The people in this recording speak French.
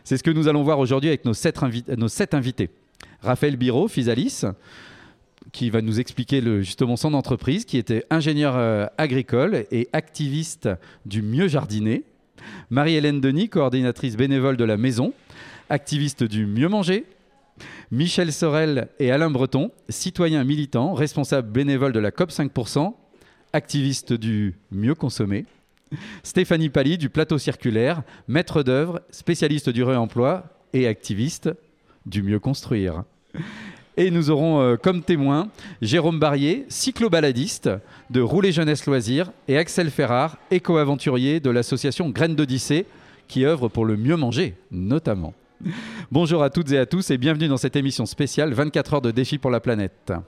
C'est ce que nous allons voir aujourd'hui avec nos sept invités. Raphaël Biro, Physalis, qui va nous expliquer justement son entreprise, qui était ingénieur agricole et activiste du mieux jardiner. Marie-Hélène Denis, coordinatrice bénévole de la maison, activiste du mieux manger. Michel Sorel et Alain Breton, citoyens militants, responsables bénévoles de la COP 5%, activistes du mieux consommer. Stéphanie Pally du plateau circulaire, maître d'œuvre, spécialiste du réemploi et activiste du mieux construire. Et nous aurons comme témoin Jérôme Barrier, cyclobaladiste de Rouler Jeunesse Loisirs, et Axel Ferrard, éco-aventurier de l'association Graines d'Odyssée, qui œuvre pour le mieux manger notamment. Bonjour à toutes et à tous et bienvenue dans cette émission spéciale 24 heures de défi pour la planète.